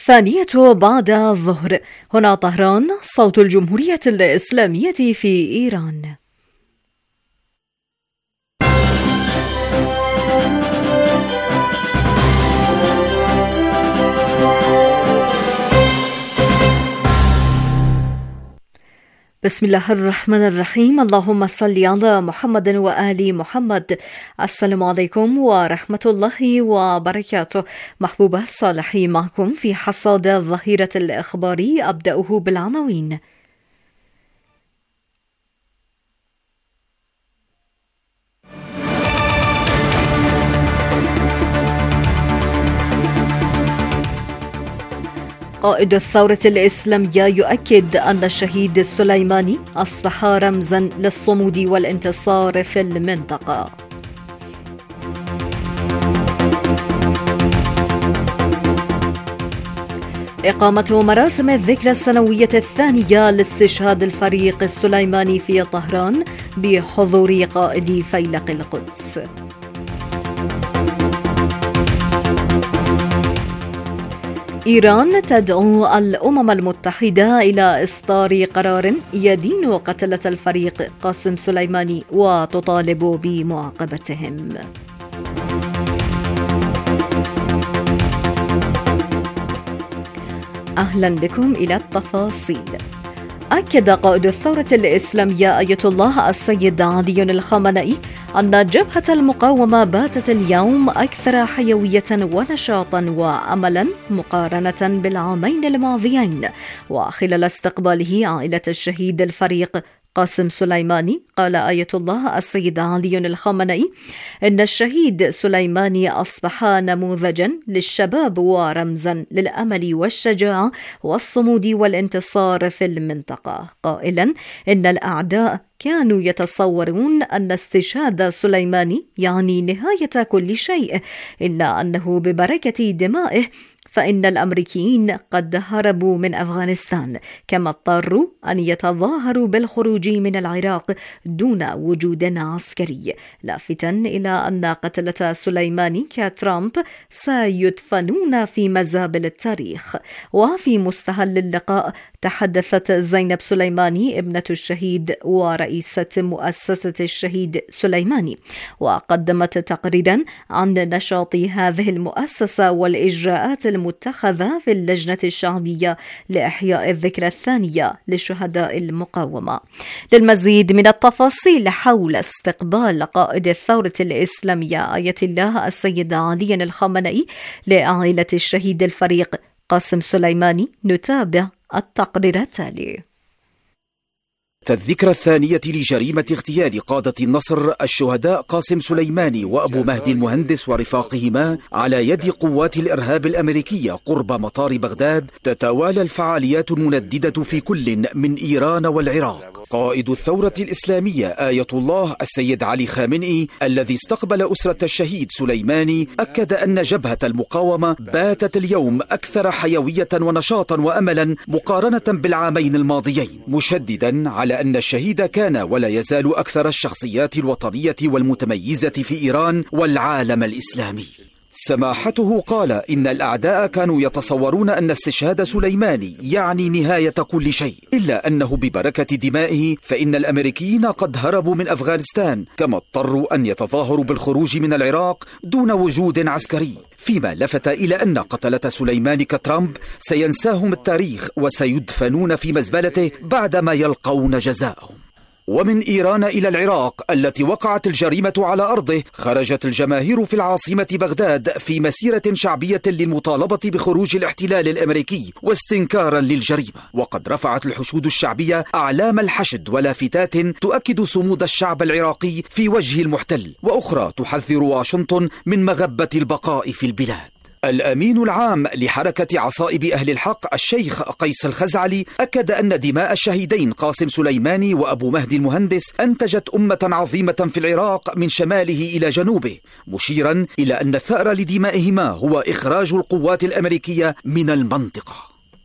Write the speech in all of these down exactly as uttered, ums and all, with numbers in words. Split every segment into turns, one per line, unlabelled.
ثانية بعد الظهر، هنا طهران، صوت الجمهورية الإسلامية في إيران. بسم الله الرحمن الرحيم. اللهم صل على محمد وآل محمد. السلام عليكم ورحمة الله وبركاته. محبوبة صالحي معكم في حصاد الظهيرة الإخباري. أبدأه بالعناوين. قائد الثورة الإسلامية يؤكد أن الشهيد سليماني أصبح رمزا للصمود والانتصار في المنطقة. إقامة مراسم الذكرى السنوية الثانية لاستشهاد الفريق السليماني في طهران بحضور قائد فيلق القدس. إيران تدعو الأمم المتحدة إلى إصدار قرار يدين قتلة الفريق قاسم سليماني وتطالب بمعاقبتهم. أهلا بكم إلى التفاصيل. أكد قائد الثورة الإسلامية آية الله السيد علي الخامنئي أن جبهة المقاومة باتت اليوم أكثر حيوية ونشاطا وأملا مقارنة بالعامين الماضيين. وخلال استقباله عائلة الشهيد الفريق قاسم سليماني، قال آية الله السيد علي الخامنئي إن الشهيد سليماني أصبح نموذجا للشباب ورمزا للأمل والشجاعة والصمود والانتصار في المنطقة، قائلا إن الأعداء كانوا يتصورون أن استشهاد سليماني يعني نهاية كل شيء، إلا أنه ببركة دمائه فإن الأمريكيين قد هربوا من أفغانستان، كما اضطروا أن يتظاهروا بالخروج من العراق دون وجود عسكري، لافتا إلى أن قتلة سليماني كترامب سيدفنون في مزابل التاريخ. وفي مستهل اللقاء تحدثت زينب سليماني ابنة الشهيد ورئيسة مؤسسة الشهيد سليماني، وقدمت تقريرا عن نشاط هذه المؤسسة والإجراءات المتخذة في اللجنة الشعبية لإحياء الذكرى الثانية لشهداء المقاومة. للمزيد من التفاصيل حول استقبال قائد الثورة الإسلامية آية الله السيد علي الخامنئي لعائلة الشهيد الفريق قاسم سليماني، نتابع التقرير التالي.
الذكرى الثانية لجريمة اغتيال قادة النصر الشهداء قاسم سليماني وأبو مهدي المهندس ورفاقهما على يد قوات الإرهاب الأمريكية قرب مطار بغداد تتوالى الفعاليات المنددة في كل من إيران والعراق. قائد الثورة الإسلامية آية الله السيد علي خامنئي الذي استقبل أسرة الشهيد سليماني أكد أن جبهة المقاومة باتت اليوم أكثر حيوية ونشاطا وأملا مقارنة بالعامين الماضيين، مشددا على أن الشهيد كان ولا يزال أكثر الشخصيات الوطنية والمتميزة في إيران والعالم الإسلامي. سماحته قال إن الأعداء كانوا يتصورون أن استشهاد سليماني يعني نهاية كل شيء، إلا أنه ببركة دمائه فإن الأمريكيين قد هربوا من أفغانستان، كما اضطروا أن يتظاهروا بالخروج من العراق دون وجود عسكري، فيما لفت إلى أن قتلة سليماني كترامب سينساهم التاريخ وسيدفنون في مزبلته بعدما يلقون جزاءهم. ومن إيران إلى العراق التي وقعت الجريمة على أرضه، خرجت الجماهير في العاصمة بغداد في مسيرة شعبية للمطالبة بخروج الاحتلال الأمريكي واستنكارا للجريمة، وقد رفعت الحشود الشعبية أعلام الحشد ولافتات تؤكد صمود الشعب العراقي في وجه المحتل، وأخرى تحذر واشنطن من مغبة البقاء في البلاد. الأمين العام لحركة عصائب أهل الحق الشيخ قيس الخزعلي أكد أن دماء الشهيدين قاسم سليماني وأبو مهدي المهندس أنتجت أمة عظيمة في العراق من شماله إلى جنوبه، مشيرا إلى أن الثأر لدمائهما هو إخراج القوات الأمريكية من المنطقة.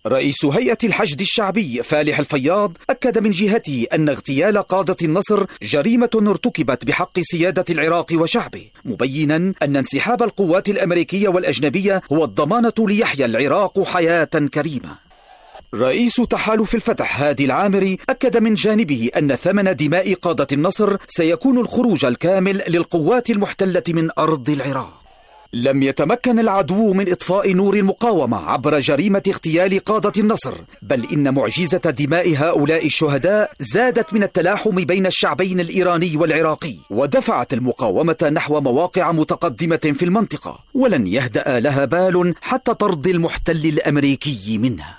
رئيس هيئة الحشد الشعبي فالح الفياض أكد من جهته أن اغتيال قادة النصر جريمة ارتكبت بحق سيادة العراق وشعبه، مبينا أن انسحاب القوات الأمريكية والأجنبية هو الضمانة ليحيا العراق حياة كريمة. رئيس تحالف الفتح هادي العامري أكد من جانبه أن ثمن دماء قادة النصر سيكون الخروج الكامل للقوات المحتلة من أرض العراق. لم يتمكن العدو من إطفاء نور المقاومة عبر جريمة اغتيال قادة النصر، بل إن معجزة دماء هؤلاء الشهداء زادت من التلاحم بين الشعبين الإيراني والعراقي، ودفعت المقاومة نحو مواقع متقدمة في المنطقة، ولن يهدأ لها بال حتى طرد المحتل الأمريكي منها.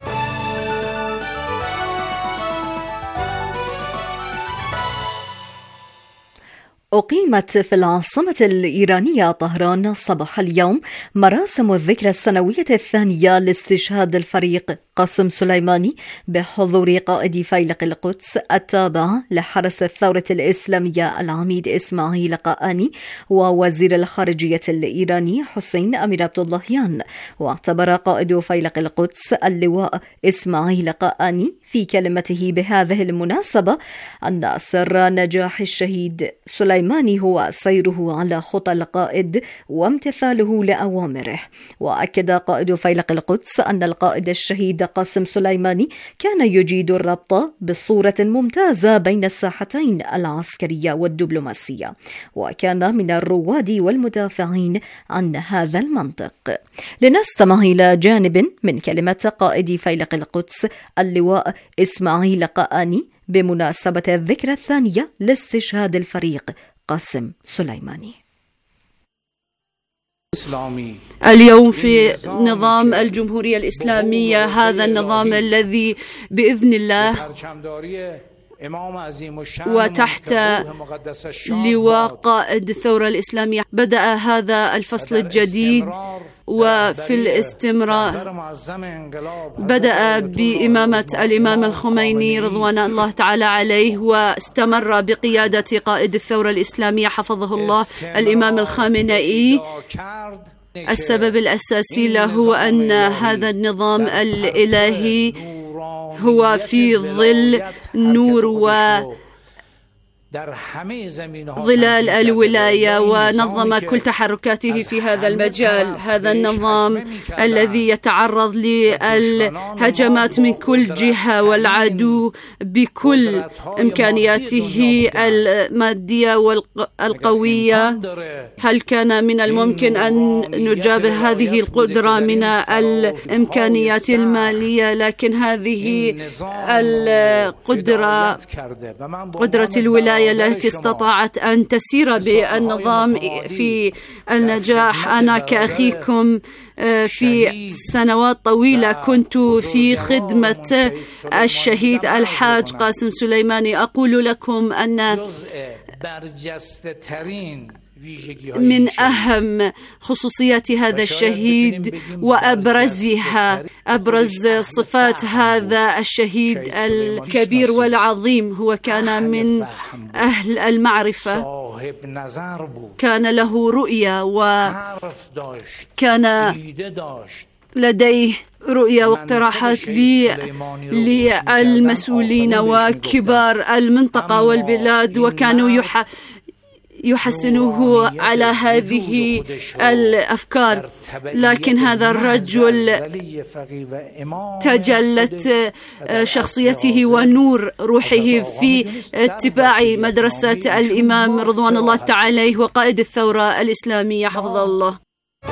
أقيمت في العاصمة الإيرانية طهران صباح اليوم مراسم الذكرى السنوية الثانية لاستشهاد الفريق قاسم سليماني بحضور قائد فيلق القدس التابع لحرس الثورة الإسلامية العميد إسماعيل قآني ووزير الخارجية الإيراني حسين أمير عبد اللهيان. واعتبر قائد فيلق القدس اللواء إسماعيل قآني في كلمته بهذه المناسبة أن سر نجاح الشهيد سليماني هو سيره على خطى القائد وامتثاله لأوامره. وأكد قائد فيلق القدس أن القائد الشهيد قاسم سليماني كان يجيد الربط بصورة ممتازة بين الساحتين العسكرية والدبلوماسية، وكان من الرواد والمدافعين عن هذا المنطق. لنستمع إلى جانب من كلمة قائد فيلق القدس اللواء إسماعيل قآني بمناسبة الذكرى الثانية لاستشهاد الفريق قاسم سليماني.
اليوم في نظام الجمهورية الإسلامية، هذا النظام الذي بإذن الله وتحت لواء قائد الثورة الإسلامية بدأ هذا الفصل الجديد، وفي الاستمرار بدأ بإمامة الإمام الخميني رضوان الله تعالى عليه، واستمر بقيادة قائد الثورة الإسلامية حفظه الله الإمام الخامنئي. السبب الأساسي له هو أن هذا النظام الإلهي هو في ظل نور و ظلال الولاية، ونظم كل تحركاته في هذا المجال. هذا النظام الذي يتعرض للهجمات من كل جهة، والعدو بكل إمكانياته المادية والقوية. هل كان من الممكن أن نجابه هذه القدرة من الإمكانيات المالية؟ لكن هذه القدرة قدرة الولاية التي استطاعت أن تسير بالنظام في النجاح. أنا كأخيكم في سنوات طويلة كنت في خدمة الشهيد الحاج قاسم سليماني. أقول لكم أن من أهم خصوصيات هذا الشهيد وأبرزها أبرز صفات هذا الشهيد الكبير والعظيم، هو كان من أهل المعرفة، كان له رؤية وكان لديه رؤية واقتراحات للمسؤولين وكبار المنطقة والبلاد، وكانوا يح يحسنوه على هذه الأفكار. لكن هذا الرجل تجلت شخصيته ونور روحه في اتباع مدرسة الإمام رضوان الله تعالى عليه وقائد الثورة الإسلامية حفظه الله.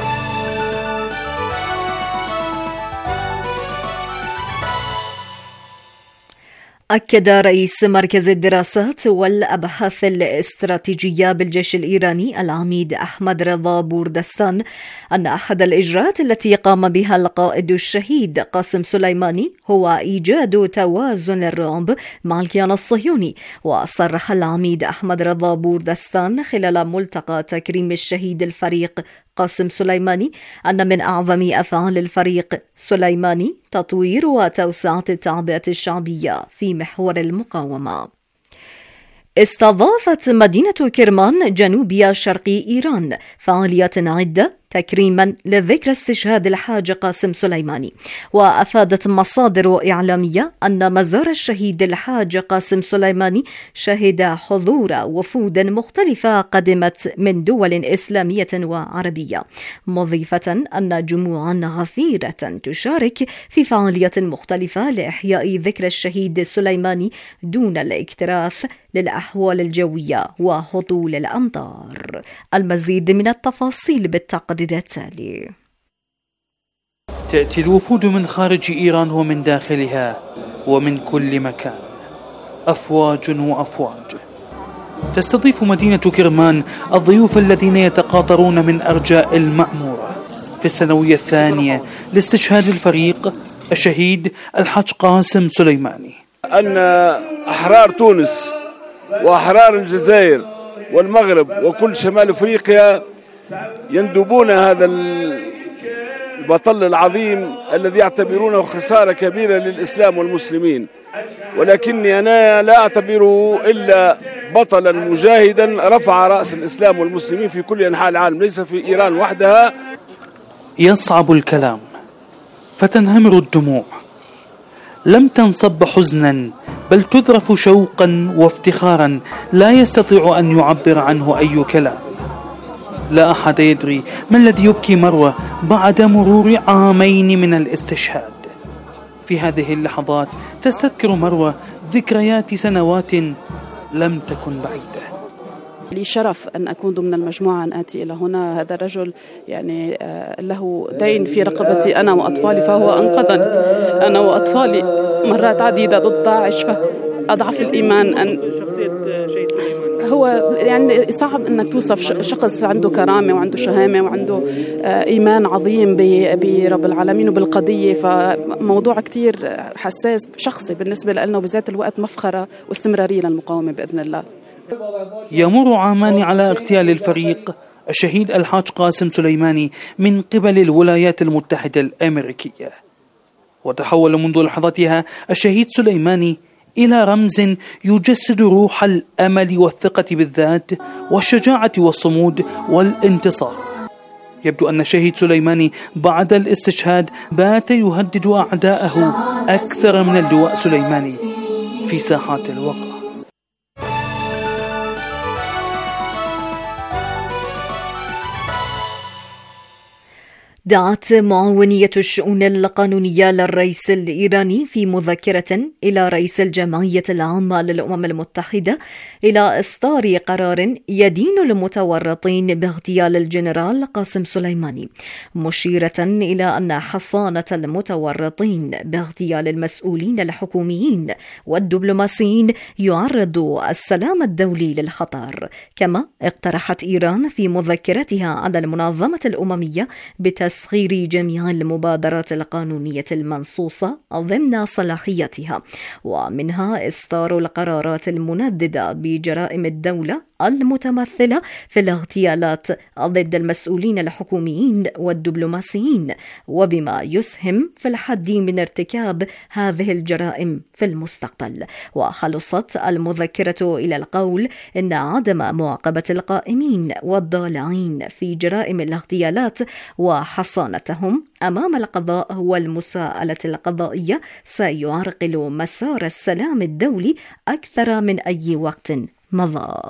أكد رئيس مركز الدراسات والأبحاث الاستراتيجية بالجيش الإيراني العميد أحمد رضا بوردستان أن أحد الإجراءات التي قام بها القائد الشهيد قاسم سليماني هو إيجاد توازن الرعب مع الكيان الصهيوني. وصرح العميد أحمد رضا بوردستان خلال ملتقى تكريم الشهيد الفريق قاسم سليماني أن من أعظم أفعال الفريق سليماني تطوير وتوسعة التعبئة الشعبية في محور المقاومة. استضافت مدينة كرمان جنوبية شرقي إيران فعاليات عدة تكريما لذكرى استشهاد الحاج قاسم سليماني. وأفادت مصادر إعلامية أن مزار الشهيد الحاج قاسم سليماني شهد حضور وفود مختلفة قدمت من دول إسلامية وعربية، مضيفة أن جموعا غفيرة تشارك في فعاليات مختلفة لإحياء ذكرى الشهيد سليماني دون الاكتراث للأحوال الجوية وهطول الأمطار. المزيد من التفاصيل بالتقرير التالي.
تأتي الوفود من خارج إيران ومن داخلها ومن كل مكان، أفواج وأفواج. تستضيف مدينة كرمان الضيوف الذين يتقاطرون من أرجاء المأمورة في السنوية الثانية لاستشهاد الفريق الشهيد الحاج قاسم سليماني.
أن أحرار تونس وأحرار الجزائر والمغرب وكل شمال أفريقيا يندبون هذا البطل العظيم الذي يعتبرونه خسارة كبيرة للإسلام والمسلمين، ولكني أنا لا أعتبره إلا بطلا مجاهدا رفع رأس الإسلام والمسلمين في كل أنحاء العالم، ليس في إيران وحدها.
يصعب الكلام فتنهمر الدموع، لم تنصب حزنا بل تذرف شوقا وافتخارا لا يستطيع أن يعبر عنه أي كلام. لا أحد يدري ما الذي يبكي مروة بعد مرور عامين من الاستشهاد. في هذه اللحظات تستذكر مروة ذكريات سنوات لم تكن بعيدة.
لي شرف أن أكون ضمن المجموعة أن آتي إلى هنا. هذا الرجل يعني له دين في رقبتي أنا وأطفالي، فهو أنقذني أنا وأطفالي مرات عديدة ضد داعش، فأضعف الإيمان أن هو يعني صعب أنك توصف شخص عنده كرامة وعنده شهامة وعنده إيمان عظيم برب العالمين وبالقضية، فموضوع كتير حساس شخصي بالنسبة لنا، وبذات الوقت مفخرة واستمرارية للمقاومة بإذن الله.
يمر عامان على اغتيال الفريق الشهيد الحاج قاسم سليماني من قبل الولايات المتحدة الأمريكية، وتحول منذ لحظتها الشهيد سليماني إلى رمز يجسد روح الأمل والثقة بالذات والشجاعة والصمود والانتصار. يبدو أن الشهيد سليماني بعد الاستشهاد بات يهدد أعداءه أكثر من اللواء سليماني في ساحات الوقع.
دعت معاونية الشؤون القانونية للرئيس الإيراني في مذكرة إلى رئيس الجمعية العامة للأمم المتحدة إلى إصدار قرار يدين المتورطين باغتيال الجنرال قاسم سليماني، مشيرة إلى أن حصانة المتورطين باغتيال المسؤولين الحكوميين والدبلوماسيين يعرض السلام الدولي للخطر. كما اقترحت إيران في مذكرتها على المنظمة الأممية بتس تسخير جميع المبادرات القانونية المنصوصة ضمن صلاحيتها، ومنها إصدار القرارات المنددة بجرائم الدولة المتمثلة في الاغتيالات ضد المسؤولين الحكوميين والدبلوماسيين، وبما يسهم في الحد من ارتكاب هذه الجرائم في المستقبل. وخلصت المذكرة إلى القول إن عدم معاقبة القائمين والضالعين في جرائم الاغتيالات وحصانتهم أمام القضاء والمساءلة القضائية سيعرقل مسار السلام الدولي أكثر من أي وقت مضى.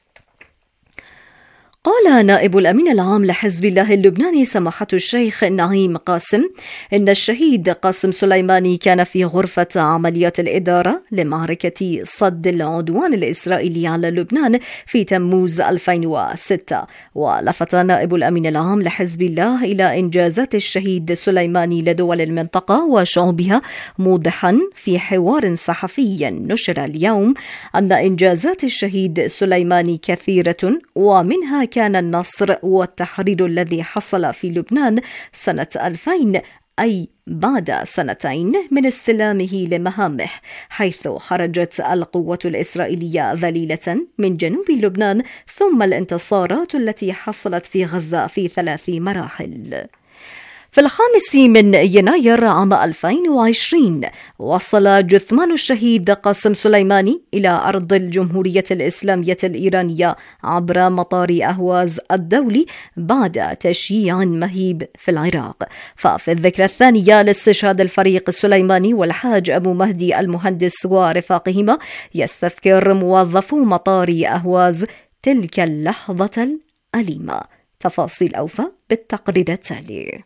قال نائب الأمين العام لحزب الله اللبناني سماحة الشيخ نعيم قاسم إن الشهيد قاسم سليماني كان في غرفة عمليات الإدارة لمعركة صد العدوان الإسرائيلي على لبنان في تموز ألفين وستة. ولفت نائب الأمين العام لحزب الله إلى إنجازات الشهيد سليماني لدول المنطقة وشعوبها، موضحا في حوار صحفي نشر اليوم أن إنجازات الشهيد سليماني كثيرة، ومنها كان النصر والتحرير الذي حصل في لبنان سنة ألفين، أي بعد سنتين من استلامه لمهامه، حيث خرجت القوة الإسرائيلية ذليلة من جنوب لبنان، ثم الانتصارات التي حصلت في غزة في ثلاث مراحل. في الخامس من يناير عام ألفين وعشرين وصل جثمان الشهيد قاسم سليماني إلى أرض الجمهورية الإسلامية الإيرانية عبر مطار أهواز الدولي بعد تشييع مهيب في العراق. ففي الذكرى الثانية لاستشهاد الفريق السليماني والحاج أبو مهدي المهندس ورفاقهما يستذكر موظفو مطار أهواز تلك اللحظة الأليمة. تفاصيل أوفى بالتقرير التالي.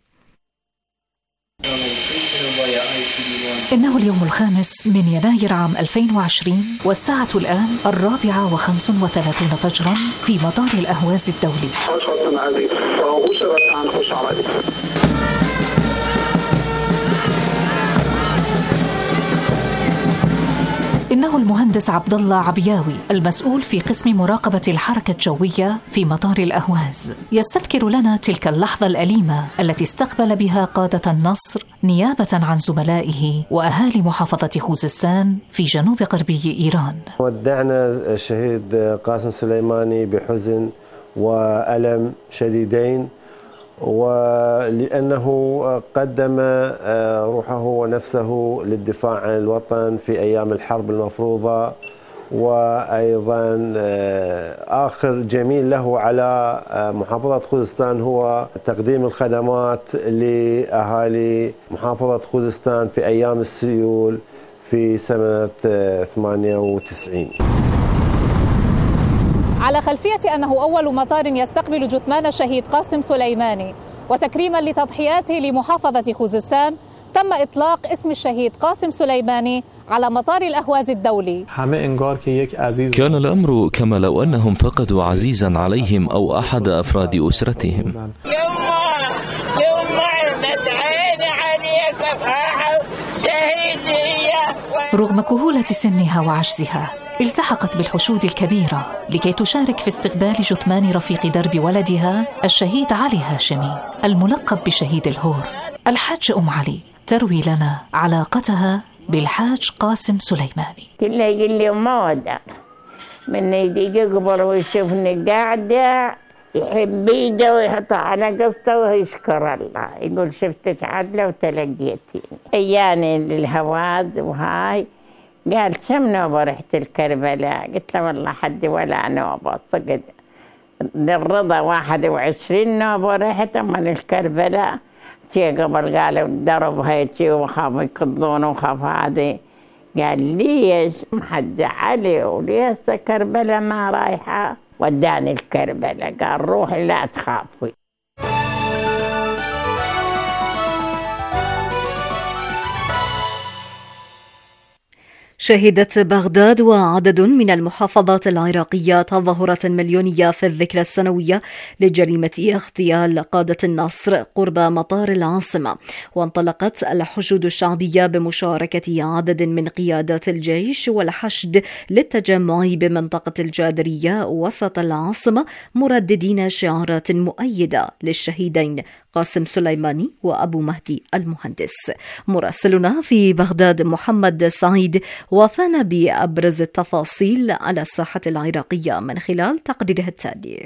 إنه اليوم الخامس من يناير عام ألفين وعشرين والساعة الآن الرابعة وخمس وثلاثون فجرا في مطار الأهواز الدولي. إنه المهندس عبد الله عبياوي المسؤول في قسم مراقبة الحركة الجوية في مطار الأهواز يستذكر لنا تلك اللحظة الأليمة التي استقبل بها قادة النصر نيابة عن زملائه وأهالي محافظة خوزستان في جنوب غربي إيران.
ودعنا الشهيد قاسم سليماني بحزن وألم شديدين، ولأنه قدم روحه ونفسه للدفاع عن الوطن في أيام الحرب المفروضة، وأيضا آخر جميل له على محافظة خوزستان هو تقديم الخدمات لأهالي محافظة خوزستان في أيام السيول في سنة ثمانية وتسعين.
على خلفية أنه أول مطار يستقبل جثمان الشهيد قاسم سليماني وتكريما لتضحياته لمحافظة خوزستان، تم إطلاق اسم الشهيد قاسم سليماني على مطار الأهواز الدولي.
كان الأمر كما لو أنهم فقدوا عزيزا عليهم أو أحد أفراد أسرتهم.
رغم كهولة سنها وعجزها التحقت بالحشود الكبيرة لكي تشارك في استقبال جثمان رفيق درب ولدها الشهيد علي هاشمي الملقب بشهيد الهور. الحاج أم علي تروي لنا علاقتها بالحاج قاسم سليماني.
كله يقول لي ما ودع من يجي يقبل ويشوفني قاعدة يحب يده ويحط على قصته ويشكر الله، يقول شفتك عدلة وتلقيتيني. اياني للهواز وهاي قال كم نوبة رحت الكربلاء؟ قلت له والله حد ولا نوبة صقد. للرضا واحد وعشرين نوبة رحت، أما الكربلاء تي قبل قالوا الدرب هيتي وخافوا يقضون وخاف هذه. قال ليش محد علي وليش كربلاء ما رايحة؟ وداني الكربلاء قال روحي لا تخافي.
شهدت بغداد وعدد من المحافظات العراقية تظاهرة مليونية في الذكرى السنوية لجريمة اغتيال قادة النصر قرب مطار العاصمة، وانطلقت الحشود الشعبية بمشاركة عدد من قيادات الجيش والحشد للتجمع بمنطقة الجادرية وسط العاصمة مرددين شعارات مؤيدة للشهيدين قاسم سليماني وأبو مهدي المهندس. مراسلنا في بغداد محمد سعيد وفانا بأبرز التفاصيل على الساحة العراقية من خلال تقريره التالي.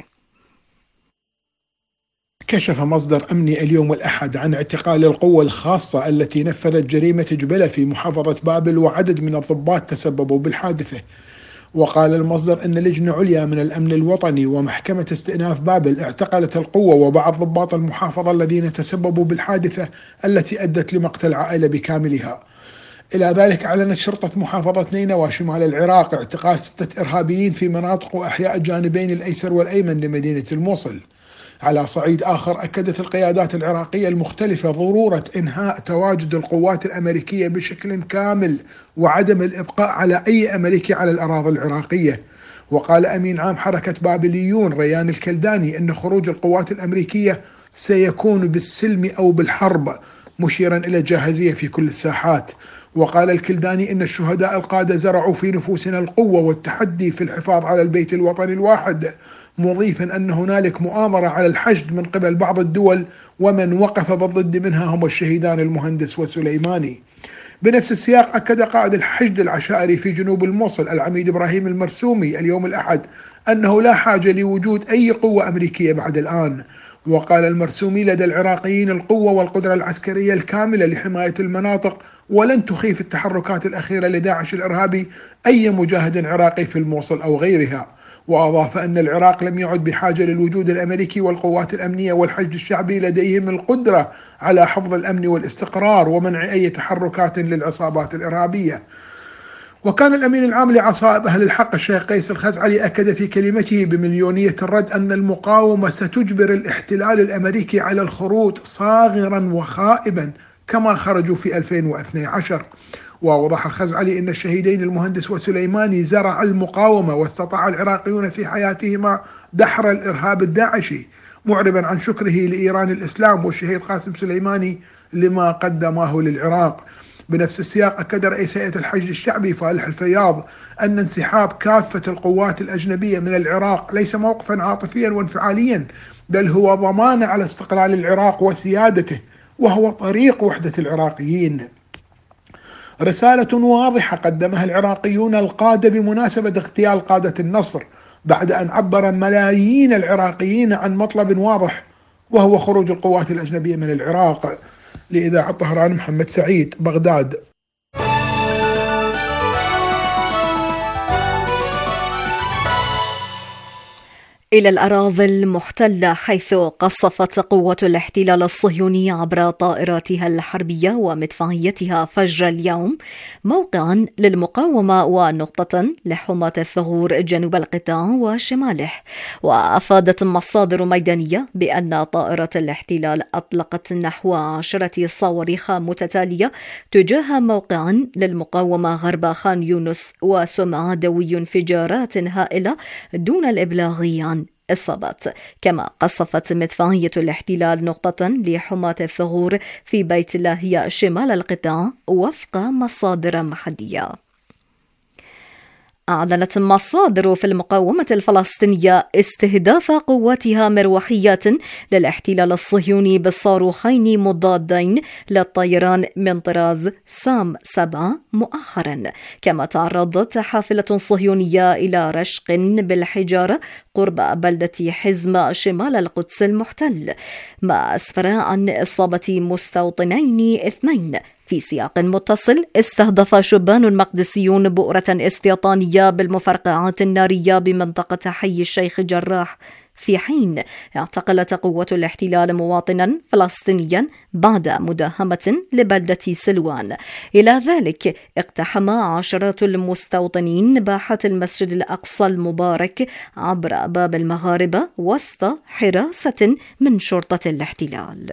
كشف مصدر أمني اليوم الأحد عن اعتقال القوة الخاصة التي نفذت جريمة جبلة في محافظة بابل، وعدد من الضباط تسببوا بالحادثة. وقال المصدر أن لجنة عليا من الأمن الوطني ومحكمة استئناف بابل اعتقلت القوة وبعض ضباط المحافظة الذين تسببوا بالحادثة التي أدت لمقتل عائلة بكاملها. إلى ذلك أعلنت شرطة محافظة نينوى شمال العراق اعتقال ستة إرهابيين في مناطق وأحياء الجانبين الأيسر والأيمن لمدينة الموصل. على صعيد آخر، أكدت القيادات العراقية المختلفة ضرورة إنهاء تواجد القوات الأمريكية بشكل كامل وعدم الإبقاء على أي أمريكي على الأراضي العراقية. وقال أمين عام حركة بابليون ريان الكلداني أن خروج القوات الأمريكية سيكون بالسلم أو بالحرب، مشيرا إلى الجاهزية في كل الساحات. وقال الكلداني إن الشهداء القادة زرعوا في نفوسنا القوة والتحدي في الحفاظ على البيت الوطني الواحد، مضيفا أن هنالك مؤامرة على الحشد من قبل بعض الدول، ومن وقف بالضد منها هم الشهيدان المهندس وسليماني. بنفس السياق أكد قائد الحشد العشائري في جنوب الموصل العميد إبراهيم المرسومي اليوم الأحد أنه لا حاجة لوجود أي قوة أمريكية بعد الآن. وقال المرسومي: لدى العراقيين القوة والقدرة العسكرية الكاملة لحماية المناطق، ولن تخيف التحركات الأخيرة لداعش الإرهابي أي مجاهد عراقي في الموصل أو غيرها. وأضاف أن العراق لم يعد بحاجة للوجود الأمريكي، والقوات الأمنية والحشد الشعبي لديهم القدرة على حفظ الأمن والاستقرار ومنع أي تحركات للعصابات الإرهابية. وكان الأمين العام لعصائب أهل الحق الشيخ قيس الخزعلي أكد في كلمته بمليونية الرد أن المقاومة ستجبر الاحتلال الأمريكي على الخروج صاغرا وخائبا كما خرجوا في ألفين واثني عشر. ووضح الخزعلي أن الشهيدين المهندس وسليماني زرع المقاومة، واستطاع العراقيون في حياتهما دحر الإرهاب الداعشي، معربا عن شكره لإيران الإسلام والشهيد قاسم سليماني لما قدماه للعراق. بنفس السياق أكد رئيس هيئة الحشد الشعبي فالح الفياض أن انسحاب كافة القوات الأجنبية من العراق ليس موقفا عاطفيا وانفعاليا، بل هو ضمان على استقلال العراق وسيادته، وهو طريق وحدة العراقيين. رسالة واضحة قدمها العراقيون القادة بمناسبة اغتيال قادة النصر، بعد أن عبر ملايين العراقيين عن مطلب واضح، وهو خروج القوات الأجنبية من العراق. لإذاعة طهران، محمد سعيد، بغداد.
إلى الأراضي المحتلة، حيث قصفت قوة الاحتلال الصهيوني عبر طائراتها الحربية ومدفعيتها فجر اليوم موقعا للمقاومة ونقطة لحماة الثغور جنوب القطاع وشماله. وأفادت مصادر ميدانية بأن طائرة الاحتلال أطلقت نحو عشرة صواريخ متتالية تجاه موقعا للمقاومة غرب خان يونس، وسمع دوي انفجارات هائلة دون الإبلاغ عن إصابات. كما قصفت مدفعية الاحتلال نقطة لحماة الثغور في بيت لاهيا شمال القطاع وفق مصادر محلية. أعلنت مصادر في المقاومة الفلسطينية استهداف قواتها مروحيات للاحتلال الصهيوني بالصاروخين مضادين للطيران من طراز سام سبعة مؤخرا. كما تعرضت حافلة صهيونية إلى رشق بالحجارة قرب بلدة حزمة شمال القدس المحتل، ما أسفر عن إصابة مستوطنين اثنين. في سياق متصل، استهدف شبان مقدسيون بؤرة استيطانية بالمفرقعات النارية بمنطقة حي الشيخ جراح، في حين اعتقلت قوة الاحتلال مواطنا فلسطينيا بعد مداهمة لبلدة سلوان. إلى ذلك، اقتحم عشرات المستوطنين باحة المسجد الأقصى المبارك عبر باب المغاربة وسط حراسة من شرطة الاحتلال.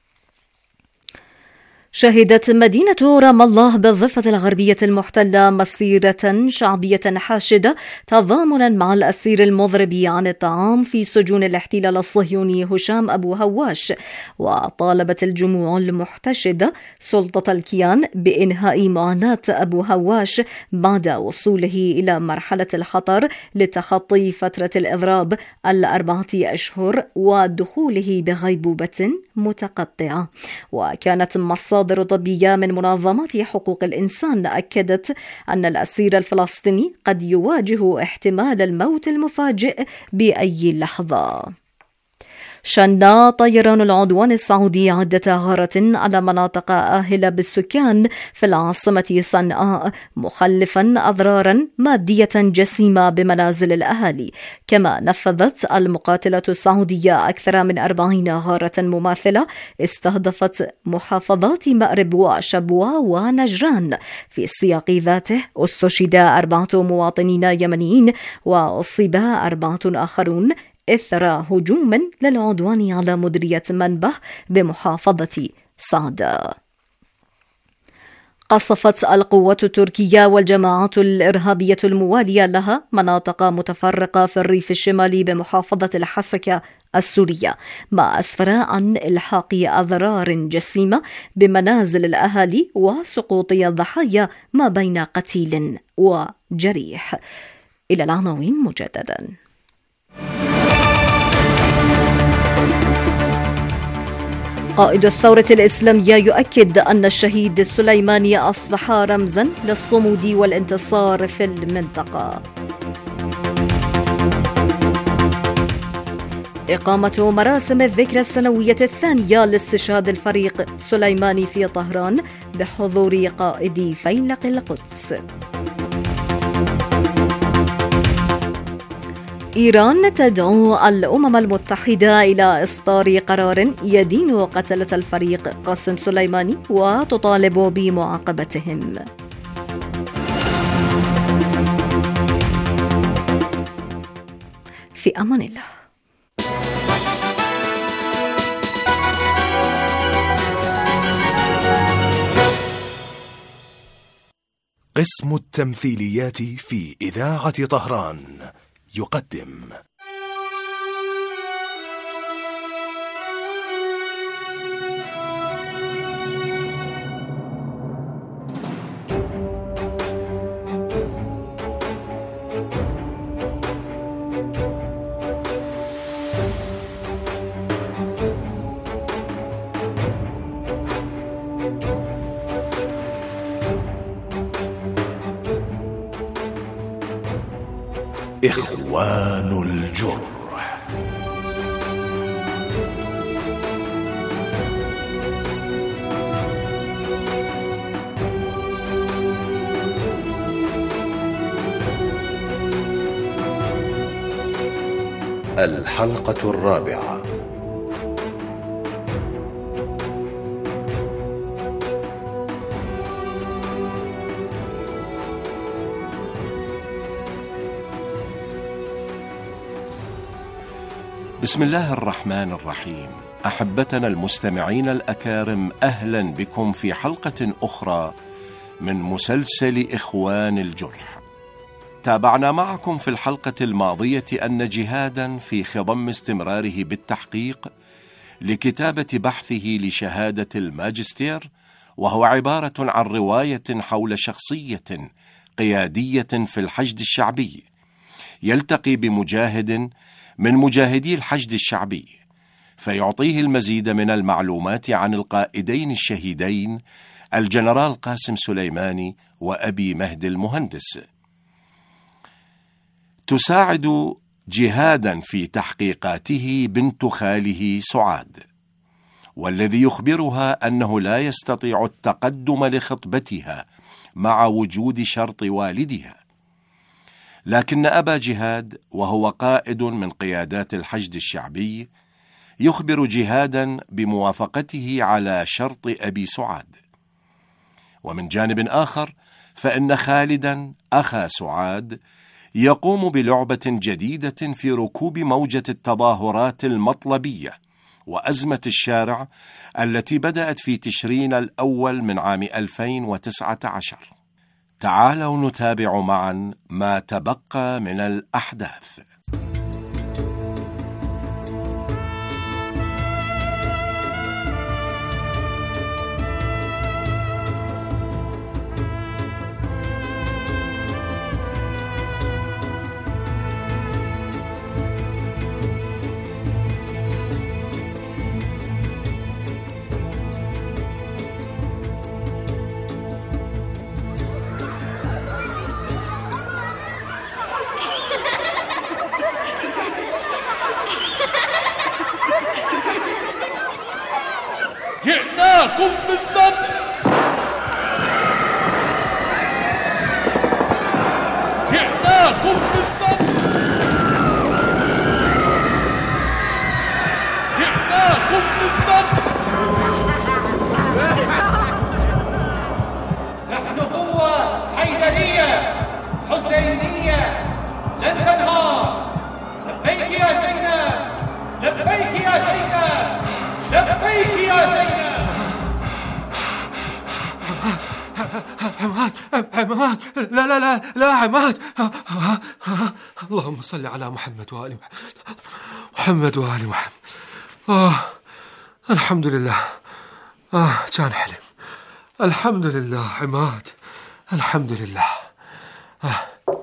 شهدت مدينة رام الله بالضفة الغربية المحتلة مسيرة شعبية حاشدة تضامنا مع الأسير المضرب عن الطعام في سجون الاحتلال الصهيوني هشام أبو هواش. وطالبت الجموع المحتشدة سلطة الكيان بإنهاء معاناة أبو هواش بعد وصوله إلى مرحلة الخطر لتخطي فترة الإضراب الأربعة أشهر ودخوله بغيبوبة متقطعة. وكانت مصادر مصادر طبية من منظمات حقوق الإنسان أكدت أن الأسير الفلسطيني قد يواجه احتمال الموت المفاجئ بأي لحظة. شن طيران العدوان السعودي عدة غارات على مناطق آهلة بالسكان في العاصمة صنعاء، مخلفا أضرارا مادية جسيمة بمنازل الأهالي. كما نفذت المقاتلة السعودية أكثر من أربعين غارة مماثلة استهدفت محافظات مأرب وشبوة ونجران. في السياق ذاته استشهد أربعة مواطنين يمنيين وأصيب أربعة آخرون إثر هجوم للعدوان على مديرية منبه بمحافظة صعدة. قصفت القوات التركية والجماعات الإرهابية الموالية لها مناطق متفرقة في الريف الشمالي بمحافظة الحسكة السورية، ما أسفر عن إلحاق أضرار جسيمة بمنازل الأهالي وسقوط الضحايا ما بين قتيل وجريح. إلى العناوين مجددا. قائد الثورة الإسلامية يؤكد أن الشهيد السليماني أصبح رمزا للصمود والانتصار في المنطقة. إقامة مراسم الذكرى السنوية الثانية لاستشهاد الفريق سليماني في طهران بحضور قائدي فيلق القدس. إيران تدعو الأمم المتحدة إلى إصدار قرار يدين قتلة الفريق قاسم سليماني وتطالب بمعاقبتهم. في أمان الله.
قسم التمثيليات في إذاعة طهران يقدم إخوان الجرح. الحلقة الرابعة.
بسم الله الرحمن الرحيم. أحبتنا المستمعين الأكارم، أهلا بكم في حلقة أخرى من مسلسل إخوان الجرح. تابعنا معكم في الحلقة الماضية أن جهادا في خضم استمراره بالتحقيق لكتابة بحثه لشهادة الماجستير، وهو عبارة عن رواية حول شخصية قيادية في الحشد الشعبي، يلتقي بمجاهد من مجاهدي الحشد الشعبي فيعطيه المزيد من المعلومات عن القائدين الشهيدين الجنرال قاسم سليماني وأبي مهدي المهندس. تساعد جهادا في تحقيقاته بنت خاله سعاد، والذي يخبرها أنه لا يستطيع التقدم لخطبتها مع وجود شرط والدها، لكن أبا جهاد وهو قائد من قيادات الحشد الشعبي يخبر جهادا بموافقته على شرط أبي سعاد. ومن جانب آخر فإن خالدا أخا سعاد يقوم بلعبة جديدة في ركوب موجة التظاهرات المطلبية وأزمة الشارع التي بدأت في تشرين الأول من عام ألفين وتسعة عشر. تعالوا نتابع معا ما تبقى من الأحداث.
جئناكم بالذبح، جئناكم بالذبح، جئناكم بالذبح. نحن قوة حيدرية حسينية لن تنهار. لبيك يا زينب، لبيك يا زينب، لبيك يا زينب.
عماد عماد لا لا لا لا عماد. اللهم صل على محمد وآل محمد، محمد وآل محمد. آه الحمد لله. آه كان حلم. الحمد لله عماد، الحمد لله. آه.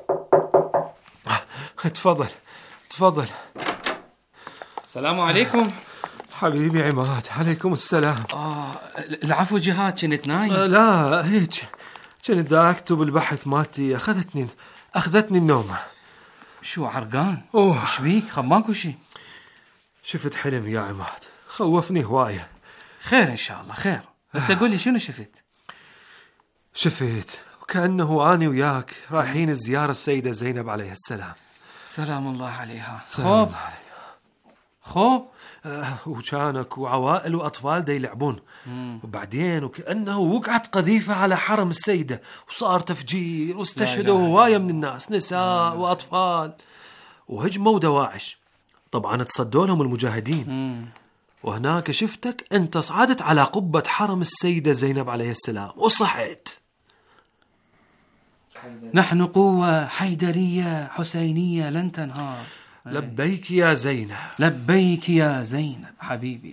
آه. تفضل تفضل.
السلام عليكم
حبيبي عماد. عليكم السلام.
آه العفو جهاد، كنت نايم.
آه لا هيك كنت دا أكتب البحث مالتي، أخذتني أخذتني النومة.
شو عرقان؟
أوه
إيش بيك؟ خب ماكو شي؟
شفت حلم يا عماد، خوفني هواية.
خير إن شاء الله خير، بس أقول لي شنو شفت؟
شفت وكأنه أنا وياك رايحين زيارة السيدة زينب عليها السلام.
سلام الله عليها. خوب خوب
آه وكانك وعوائل وأطفال دا يلعبون، وبعدين وكأنه وقعت قذيفة على حرم السيدة وصار تفجير واستشهدوا هواية من الناس، نساء وأطفال، وهجموا دواعش. طبعا تصدوا لهم المجاهدين. مم. وهناك شفتك أنت صعدت على قبة حرم السيدة زينب عليه السلام وصحت.
نحن قوة حيدرية حسينية لن تنهار.
لبيك يا زينب،
لبيك يا زينب حبيبي.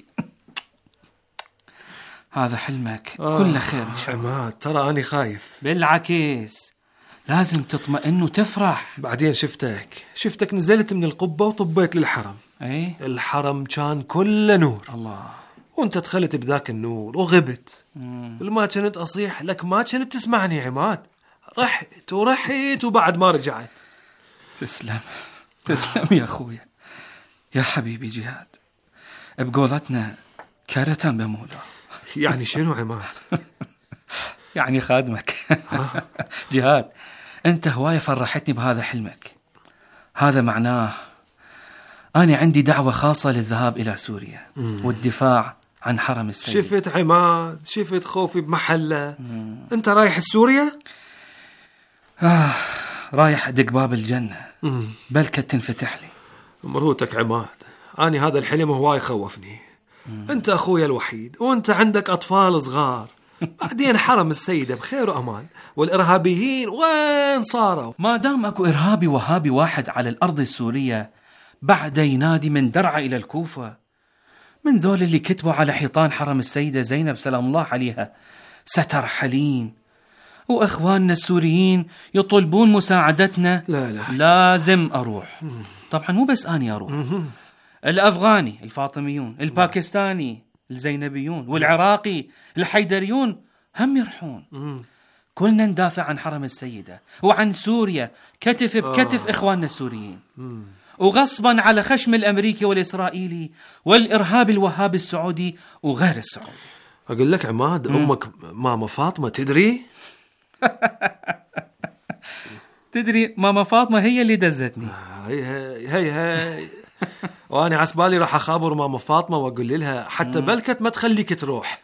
هذا حلمك
آه
كله خير إن شاء الله.
عماد ترى أنا خايف.
بالعكس لازم تطمئن وتفرح.
بعدين شفتك شفتك نزلت من القبة وطبيت للحرم.
أي
الحرم كان كله نور.
الله.
وانت دخلت بذاك النور وغبت. لما كنت أصيح لك ما كنت تسمعني عماد. رحت ورحت وبعد ما رجعت.
تسلم تسلم يا أخويا يا حبيبي جهاد. بقولتنا كارتا بمولا.
يعني شنو عماد؟
يعني خادمك. جهاد أنت هواية فرحتني بهذا حلمك. هذا معناه أنا عندي دعوة خاصة للذهاب إلى سوريا مم. والدفاع عن حرم السيد.
شفت عماد، شفت خوفي بمحله. مم. أنت رايح سوريا؟
آه رايح أدق باب الجنة. مم. بلكة تنفتح لي.
مروتك عماد، أنا هذا الحلم هواي خوفني. مم. أنت أخويا الوحيد وأنت عندك أطفال صغار. بعدين حرم السيدة بخير وأمان، والإرهابيين وين صاروا؟
ما دام أكو إرهابي وهابي واحد على الأرض السورية بعد ينادي من درعا إلى الكوفة، من ذول اللي كتبوا على حيطان حرم السيدة زينب سلام الله عليها سترحلين، وإخواننا السوريين يطلبون مساعدتنا.
لا لا
لازم أروح. طبعا مو بس أنا أروح، الأفغاني الفاطميون، الباكستاني الزينبيون، والعراقي الحيدريون هم يرحون. كلنا ندافع عن حرم السيدة وعن سوريا كتف بكتف. آه. إخواننا السوريين. مم. وغصبا على خشم الأمريكي والإسرائيلي والإرهاب الوهابي السعودي وغير السعودي.
أقول لك عماد، مم. أمك ماما فاطمة تدري؟
تدري ماما فاطمة هي اللي دزتني.
هي هي هي, هي. وأنا عسبالي راح أخابر ماما فاطمة وأقول لها حتى بلكت ما تخليك تروح.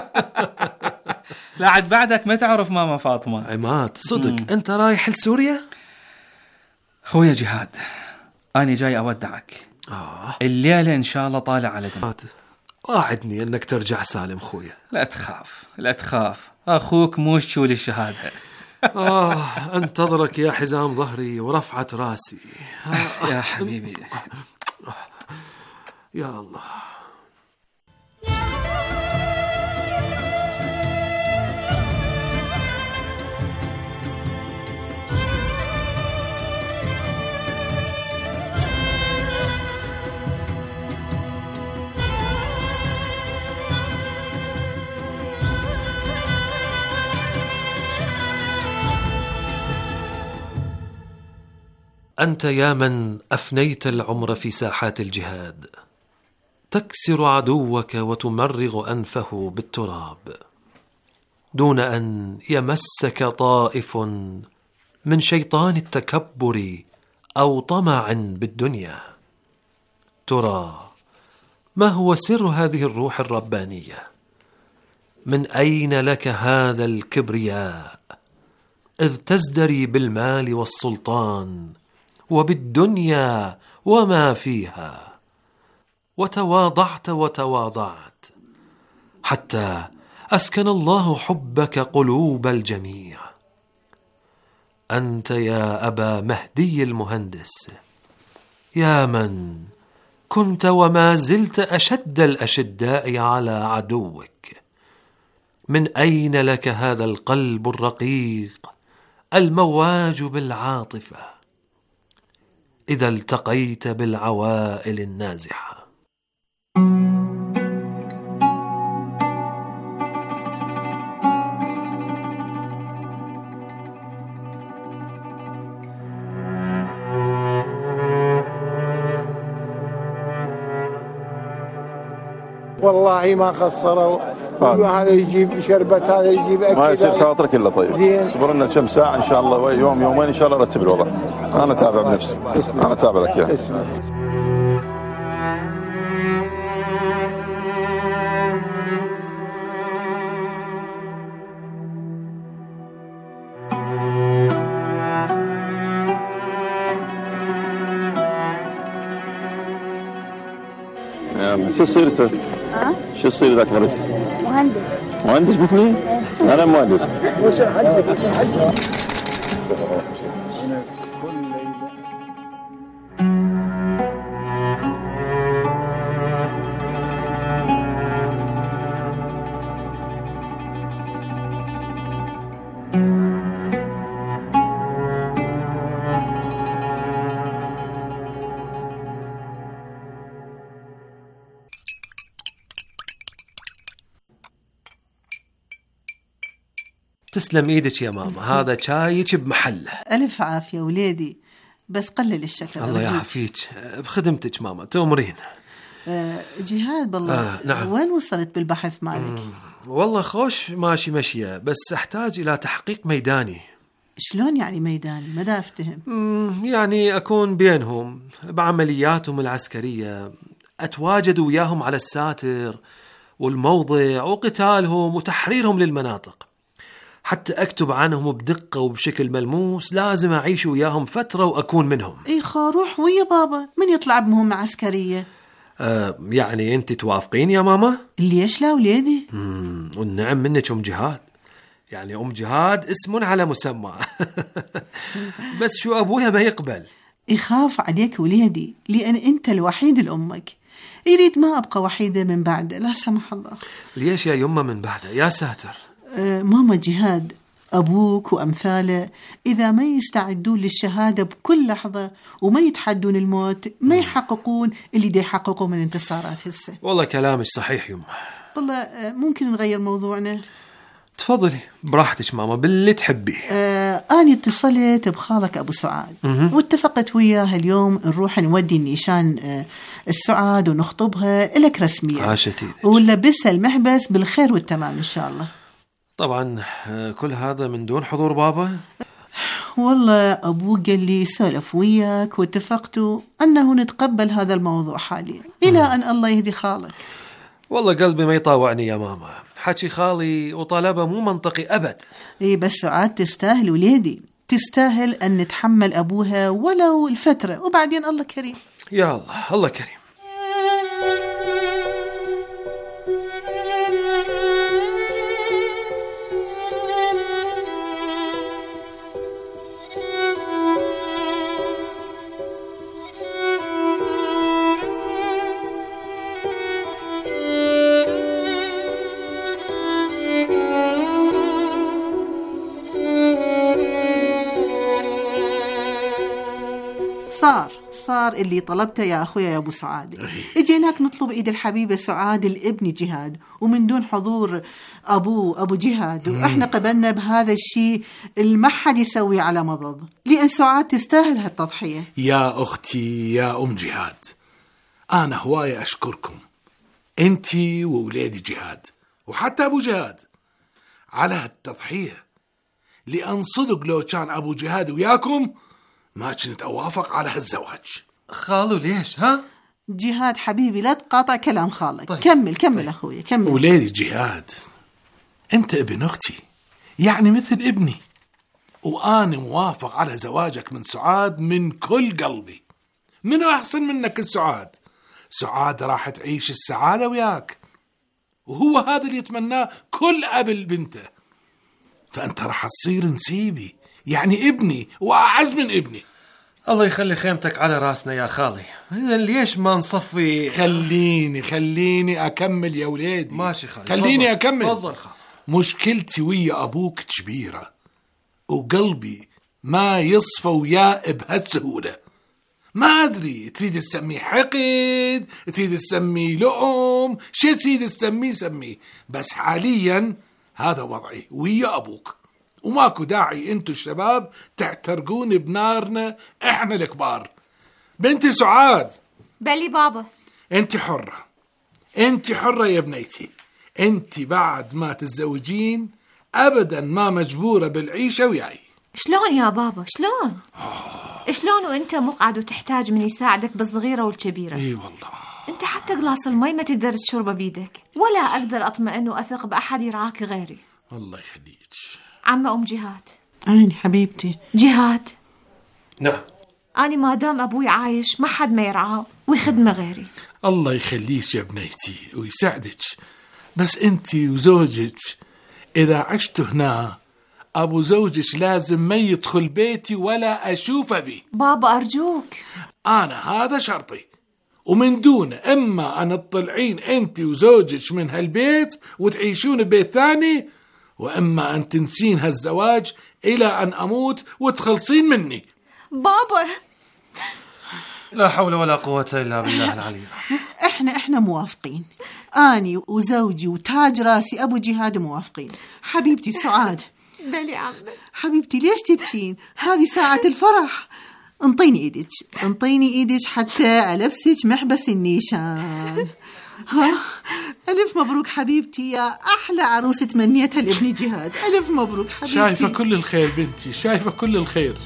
لا عاد بعدك ما تعرف ماما فاطمة.
عماد صدق مم. أنت رايح لسوريا؟
خويا جهاد أنا جاي أودعك. آه. الليلة إن شاء الله طالع على دم.
واعدني أنك ترجع سالم خويا.
لا تخاف لا تخاف، أخوك مو شو للشهادة.
آه انتظرك يا حزام ظهري ورفعة راسي.
آه. يا حبيبي
يا الله. أنت يا من أفنيت العمر في ساحات الجهاد، تكسر عدوك وتمرغ أنفه بالتراب دون أن يمسك طائف من شيطان التكبر أو طمع بالدنيا. ترى ما هو سر هذه الروح الربانية؟ من أين لك هذا الكبرياء إذ تزدري بالمال والسلطان وبالدنيا وما فيها؟ وتواضعت وتواضعت حتى أسكن الله حبك قلوب الجميع. أنت يا أبا مهدي المهندس، يا من كنت وما زلت أشد الأشداء على عدوك، من أين لك هذا القلب الرقيق المواج بالعاطفة إذا التقيت بالعوائل النازحة؟
والله ما قصروا. هذا يجيب شربة، هذا يجيب أكل،
ما يصير خاطرك إلا طيب. صبر لنا كم ساعة إن شاء الله، يوم يومين إن شاء الله رتب الوضع. أنا تابع بنفسي، أنا تابع لك يعني. شو صيرته؟ ها؟ شو تصير ذاك غريت؟
مهندس.
مهندس مثلي؟ أنا مهندس.
تسلم ايدك يا ماما، هذا شايك بمحله.
ألف عافية وليدي، بس قلل الشكل.
الله يعافيك، بخدمتك ماما، تأمرين.
أه جهاد بالله.
آه نعم.
وين وصلت بالبحث مالك؟
والله خوش ماشي مشية، بس أحتاج إلى تحقيق ميداني.
شلون يعني ميداني؟ ما دا أفتهم.
يعني أكون بينهم بعملياتهم العسكرية، أتواجد وياهم على الساتر والموضع وقتالهم وتحريرهم للمناطق، حتى أكتب عنهم بدقة وبشكل ملموس. لازم أعيش وياهم فترة وأكون منهم.
إي خاروح ويا بابا، من يطلع بمهمة عسكرية؟
آه يعني أنت توافقين يا ماما؟
ليش لا وليدي؟
مم. والنعم منك أم جهاد، يعني أم جهاد اسم على مسمى. بس شو أبوها ما يقبل.
يخاف عليك وليدي، لأن أنت الوحيد لأمك، يريد ما أبقى وحيدة من بعده لا سمح الله.
ليش يا يمه من بعده؟ يا ساتر.
أه ماما جهاد، أبوك وأمثاله إذا ما يستعدون للشهادة بكل لحظة وما يتحدون الموت ما يحققون اللي دي يحققوا من انتصارات هسه.
والله كلامك صحيح يمه.
والله ممكن نغير موضوعنا؟
تفضلي براحتك ماما، باللي تحبيه.
آه أنا اتصلت بخالك أبو سعاد واتفقت وياه اليوم نروح نودي النيشان آه السعاد ونخطبها لك رسميا.
عاشتي
ولبسها المحبس بالخير والتمام إن شاء الله.
طبعا كل هذا من دون حضور بابا؟
والله أبوك قال لي سولف وياك واتفقتوا أنه نتقبل هذا الموضوع حاليا إلى أن الله يهدي خالك.
والله قلبي ما يطاوعني يا ماما، حكي خالي وطلبه مو منطقي أبد.
إيه بس سعاد تستاهل وليدي، تستاهل أن نتحمل أبوها ولو الفترة وبعدين الله كريم.
يا الله الله كريم.
صار صار اللي طلبته يا أخويا يا أبو سعاد. اجيناك نطلب إيد الحبيبة سعاد الابن جهاد ومن دون حضور أبو أبو جهاد، وإحنا قبلنا بهذا الشيء ما حد يسوي على مضض، لأن سعاد تستاهل هالتضحية.
يا أختي يا أم جهاد، أنا هواية أشكركم أنتي وولادي جهاد وحتى أبو جهاد على هالتضحية، لأن صدق لو كان أبو جهاد وياكم ما كنت أوافق على هالزواج.
خالو ليش ها؟
جهاد حبيبي لا تقاطع كلام خالك. طيب. كمل كمل طيب. أخوي كمل.
وليدي جهاد، أنت ابن أختي يعني مثل ابني، وأنا موافق على زواجك من سعاد من كل قلبي. منو أحسن منك السعاد؟ سعاد راح تعيش السعادة وياك، وهو هذا اللي يتمناه كل أب بنته، فأنت راح تصير نسيبي يعني ابني وأعز من ابني.
الله يخلي خيمتك على راسنا يا خالي. إذن ليش ما نصفي؟
خليني خليني أكمل يا ولادي.
ماشي خالي،
خليني فضل. أكمل.
تفضل خالي.
مشكلتي ويا أبوك كبيرة وقلبي ما يصفى وياه بهالسهولة. ما أدري تريد تسميه حقد، تريد تسميه لؤم، شي تريد تسميه سميه، بس حاليا هذا وضعي ويا أبوك، وماكو داعي انتو الشباب تعترقون بنارنا احنا الكبار. بنتي سعاد.
بلي بابا.
انت حرة، انت حرة يا بنيتي، انت بعد ما تتزوجين ابدا ما مجبورة بالعيشة وياي.
شلون يا بابا شلون؟ آه. شلون وانت مقعد وتحتاج من يساعدك بالصغيرة والكبيرة؟
اي والله.
انت حتى قلاص المي ما تقدر تشربه بيدك، ولا اقدر اطمئن واثق باحد يرعاك غيري.
الله يخليك.
عمة ام جهاد.
عيني حبيبتي.
جهاد.
نعم.
أنا ما دام أبوي عايش ما حد ما يرعاه ويخدمه غيري.
الله يخليك يا بنيتي ويساعدك، بس أنت وزوجك إذا عشتوا هنا أبو زوجك لازم ما يدخل بيتي ولا أشوفه بي.
بابا أرجوك.
أنا هذا شرطي، ومن دون إما أن تطلعين أنت وزوجك من هالبيت وتعيشون ببيت ثاني، وإما أن تنسين هالزواج إلى أن أموت وتخلصين مني.
بابا
لا حول ولا قوة إلا بالله العلي.
احنا احنا موافقين، اني وزوجي وتاج راسي ابو جهاد موافقين. حبيبتي سعاد.
بلي عمي.
حبيبتي ليش تبكين؟ هذه ساعة الفرح. انطيني ايدك، انطيني ايدك حتى البسك محبس النيشان. ها ألف مبروك حبيبتي يا أحلى عروسة تمنيتها لابن جهاد. ألف مبروك حبيبتي.
شايفة كل الخير بنتي، شايفة كل الخير.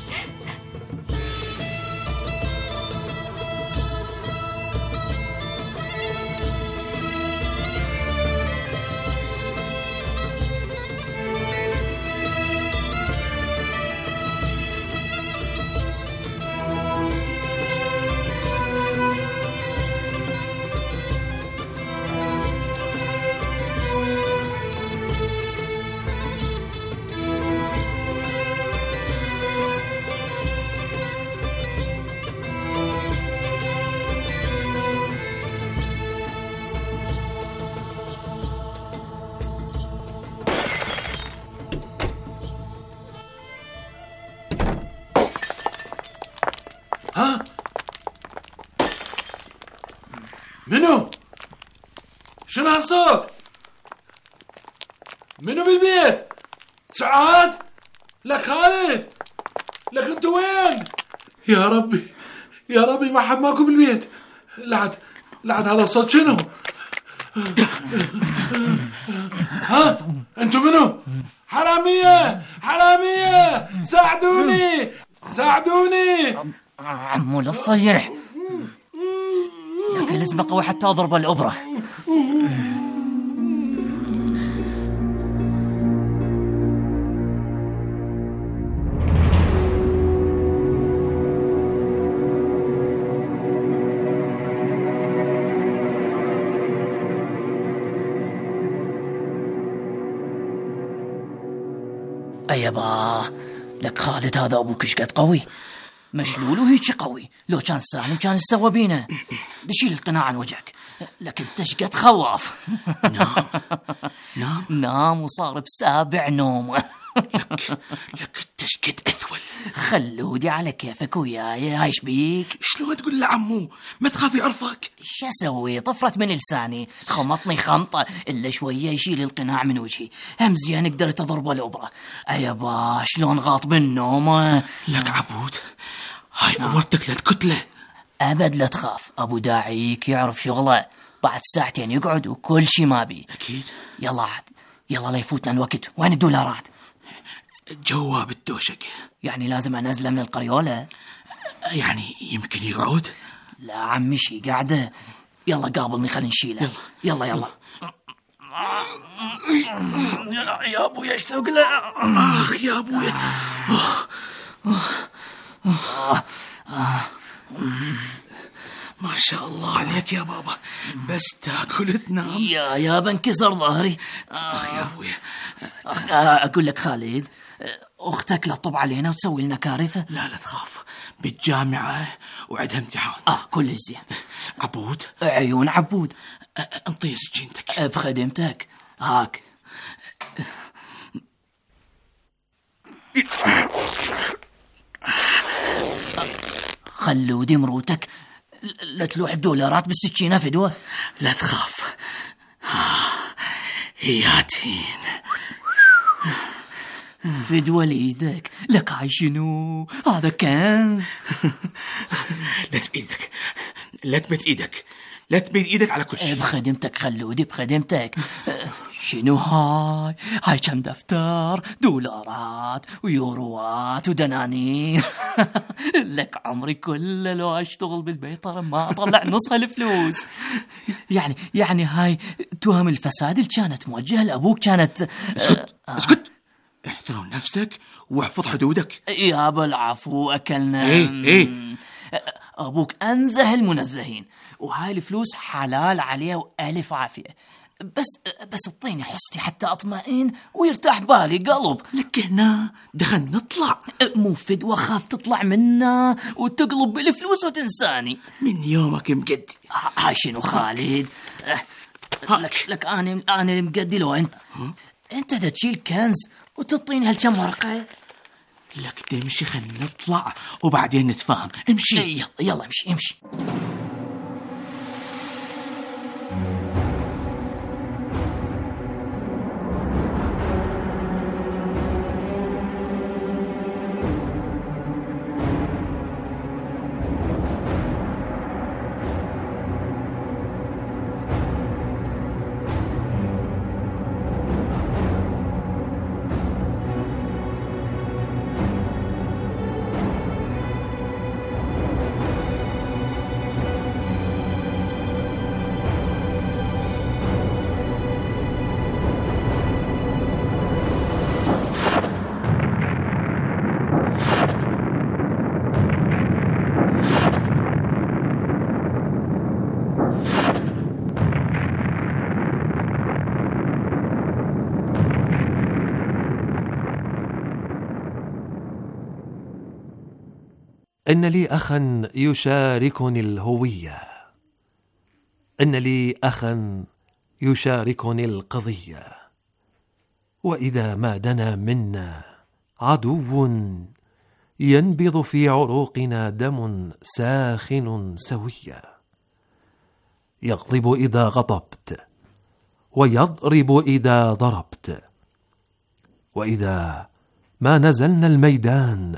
ها؟ منو؟ شنو هالصوت؟ منو بالبيت؟ سعاد؟ لك خالد؟ لك انتو وين؟ يا ربي يا ربي ما حد ماكو بالبيت. لعد لعد هذا الصوت شنو؟ ها؟ انتو منو؟ حرامية حرامية ساعدوني ساعدوني.
عمو لا تصيح، لكن لازم اقوي حتى اضرب الابره. ايبا لك خالد هذا ابوك ايش قد قوي، مشلول وهيك قوي. لو كان سالم كان يسوى بينا. بشيل القناع عن وجهك، لكن انت قد خواف.
نام نام
نام وصار بسابع نوم.
لك لك تشقد اثول.
خلودي على كيفك وياي. هايش بيك؟
شلون تقول لعمو ما تخافي عرفك؟
شو اسوي؟ طفرت من لساني، خمطني خمطه الا شويه يشيل القناع من وجهي. هم زين قدرت اضرب الابره. ايبا شلون غاط بالنوم.
لك عبود هاي أورتك لا تكتله.
أبد لا تخاف، أبو داعيك يعرف شغله. بعد ساعتين يقعد وكل شي ما بي.
أكيد.
يلا عاد يلا لا يفوتنا الوقت. وين الدولارات؟
جواب الدوشق.
يعني لازم أنزله من القريولة؟
يعني يمكن يقعد.
لا عمي شي قاعدة. يلا قابلني خلينا نشيله. يلا يلا, يلا. يا أبويا اشتوق له.
آخ يا أبويا.
آه. آه.
ما شاء الله عليك يا بابا، بس تاكل تنام.
يا يا بنكسر ظهري.
اخ يا ابويا.
اقول لك خالد، اختك لا تطب علينا وتسوي لنا كارثه.
لا لا تخاف، بالجامعه وعندها امتحان.
اه كل زين.
عبود
عيون عبود.
انطي سكينتك.
بخدمتك. هاك. خلودي مروتك لا تلوح الدولارات بالسكينة فدوة.
لا تخاف هياتين
فدوة ليدك. لك هاي شنو؟ هذا كنز.
لا تبيدك لا تبت ايدك.
لا تمد ايدك على كل شيء.
بخدمتك خلودي بخدمتك. شنو هاي؟ هاي كم دفتر دولارات ويوروات ودنانير. لك عمري كله لو اشتغل بالبيطرة ما اطلع نص هالفلوس. يعني يعني هاي تهم الفساد اللي كانت موجهة لابوك كانت.
اسكت آه اسكت، احترم نفسك واحفظ حدودك.
يا بالعفو اكلنا.
ايه ايه
ابوك انزه المنزهين، وهاي الفلوس حلال عليه والف عافيه. بس بس اعطيني حصتي حتى اطمئن ويرتاح بالي قلب.
لك هنا دخل نطلع.
مو فدوة خاف تطلع منا وتقلب بالفلوس وتنساني.
من يومك مقدي.
هاي شنو خالد؟ لك لك انا انا مقدي لو انت انت دا تشيل كنز وتعطيني هالكم ورقه.
لك تمشي خلينا نطلع وبعدين نتفاهم. امشي.
يلا يلا امشي امشي.
إن لي أخا يشاركني الهوية، إن لي أخا يشاركني القضية، وإذا ما دنا منا عدو ينبض في عروقنا دم ساخن سوية، يغضب إذا غضبت ويضرب إذا ضربت، وإذا ما نزلنا الميدان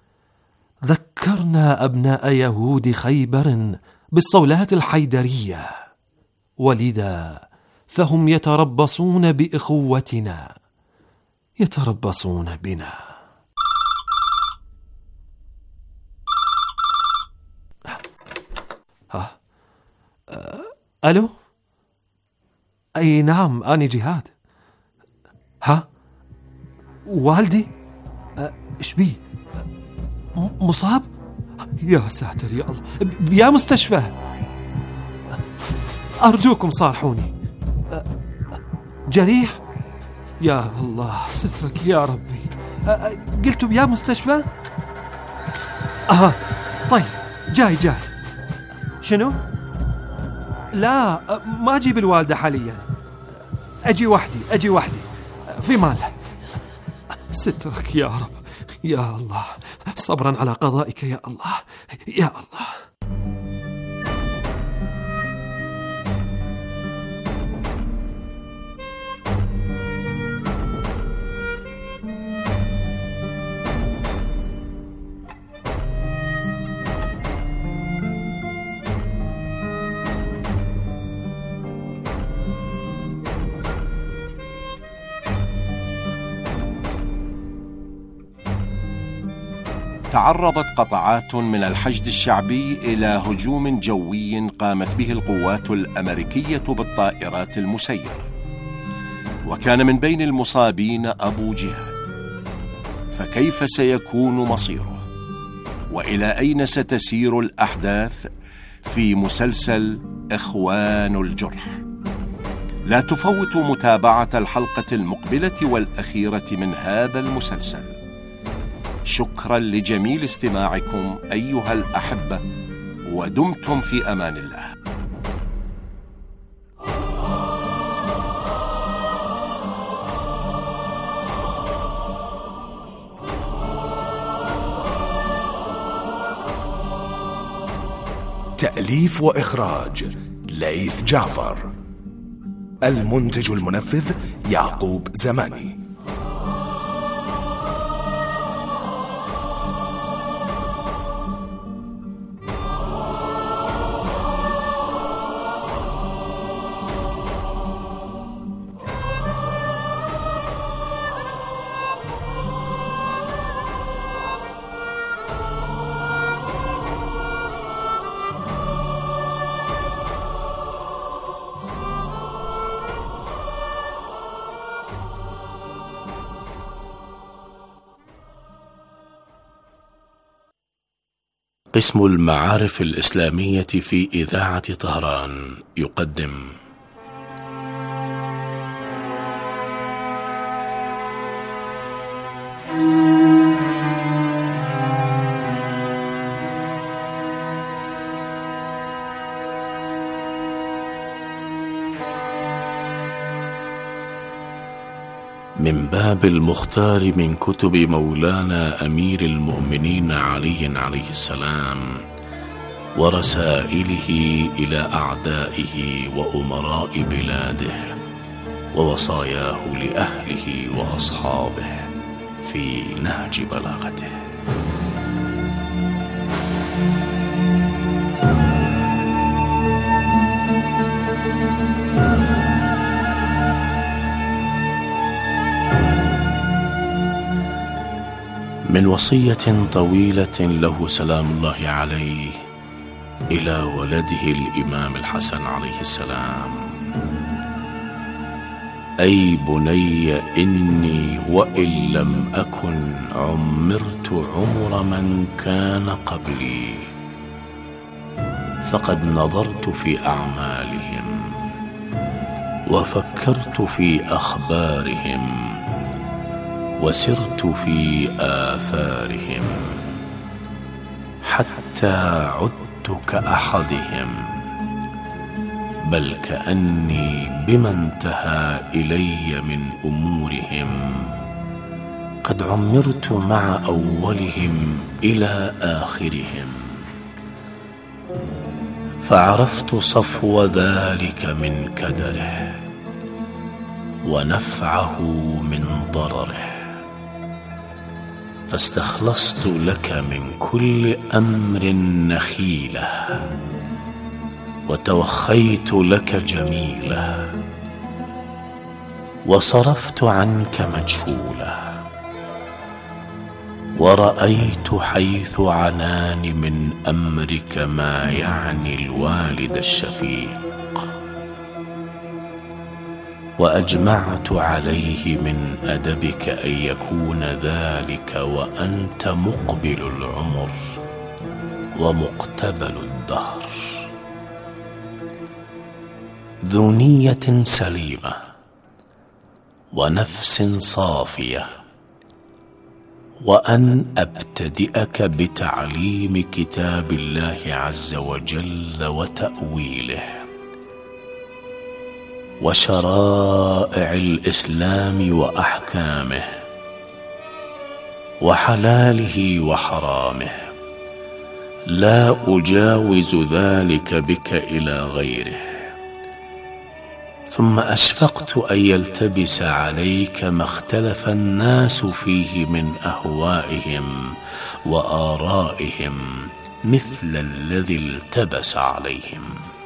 ذكرنا أبناء يهود خيبر بالصولات الحيدرية، ولذا فهم يتربصون بإخوتنا، يتربصون بنا. ها أه. ألو. أي نعم أنا جهاد. ها والدي إيش بيه؟ مصاب؟ يا ساتر يا الله، يا مستشفى أرجوكم صارحوني. جريح؟ يا الله سترك يا ربي. قلتوا يا مستشفى؟ آه طيب جاي جاي. شنو؟ لا ما أجيب الوالدة حاليا، أجي وحدي أجي وحدي في ماله. سترك يا رب يا الله، صبرا على قضائك يا الله يا الله.
تعرضت قطعات من الحشد الشعبي إلى هجوم جوي قامت به القوات الأمريكية بالطائرات المسيرة، وكان من بين المصابين أبو جهاد. فكيف سيكون مصيره؟ وإلى أين ستسير الأحداث في مسلسل إخوان الجرح؟ لا تفوتوا متابعة الحلقة المقبلة والأخيرة من هذا المسلسل. شكرا لجميل استماعكم أيها الأحبة، ودمتم في أمان الله.
تأليف وإخراج ليث جعفر. المنتج المنفذ يعقوب زماني.
قسم المعارف الإسلامية في إذاعة طهران يقدم من باب المختار من كتب مولانا أمير المؤمنين علي عليه السلام ورسائله إلى أعدائه وأمراء بلاده ووصاياه لأهله وأصحابه في نهج بلاغته. من وصية طويلة له سلام الله عليه إلى ولده الإمام الحسن عليه السلام: أي بني إني وإن لم أكن عمرت عمر من كان قبلي فقد نظرت في أعمالهم وفكرت في أخبارهم وسرت في آثارهم حتى عدت كأحدهم، بل كأني بما انتهى إلي من أمورهم قد عمرت مع أولهم إلى آخرهم، فعرفت صفو ذلك من كدره ونفعه من ضرره، فاستخلصت لك من كل أمر نخيلة وتوخيت لك جميلة وصرفت عنك مجهولة، ورأيت حيث عنان من أمرك ما يعني الوالد الشفيق، وأجمعت عليه من أدبك أن يكون ذلك وأنت مقبل العمر ومقتبل الدهر، ذو نية سليمة ونفس صافية، وأن أبتدئك بتعليم كتاب الله عز وجل وتأويله وشرائع الإسلام وأحكامه وحلاله وحرامه، لا أجاوز ذلك بك إلى غيره، ثم أشفقت أن يلتبس عليك ما اختلف الناس فيه من أهوائهم وآرائهم مثل الذي التبس عليهم،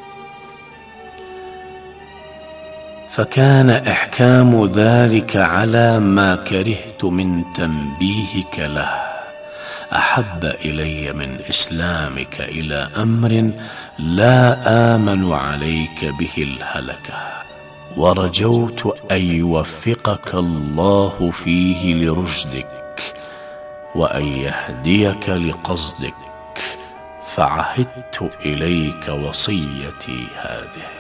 فكان إحكام ذلك على ما كرهت من تنبيهك له أحب إلي من إسلامك إلى أمر لا آمن عليك به الهلكة، ورجوت أن يوفقك الله فيه لرشدك وأن يهديك لقصدك، فعهدت إليك وصيتي هذه.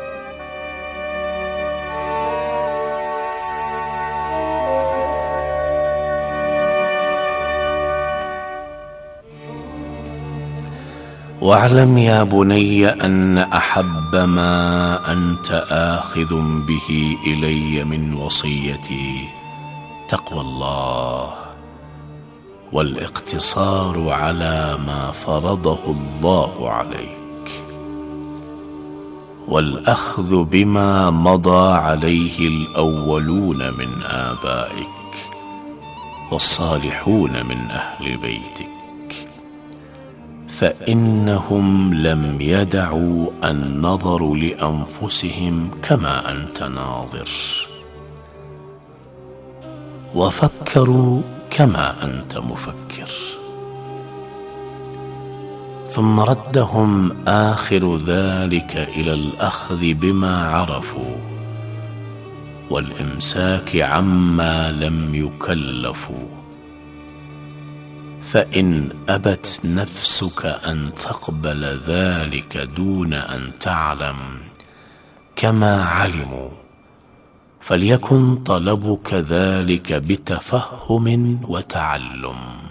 واعلم يا بني أن أحب ما أنت آخذ به إلي من وصيتي تقوى الله والاقتصار على ما فرضه الله عليك، والأخذ بما مضى عليه الأولون من آبائك والصالحون من أهل بيتك، فإنهم لم يدعوا النظر لأنفسهم كما أنت ناظر، وفكروا كما أنت مفكر، ثم ردهم آخر ذلك إلى الأخذ بما عرفوا والإمساك عما لم يكلفوا، فإن أبت نفسك أن تقبل ذلك دون أن تعلم كما علموا، فليكن طلبك ذلك بتفهم وتعلم،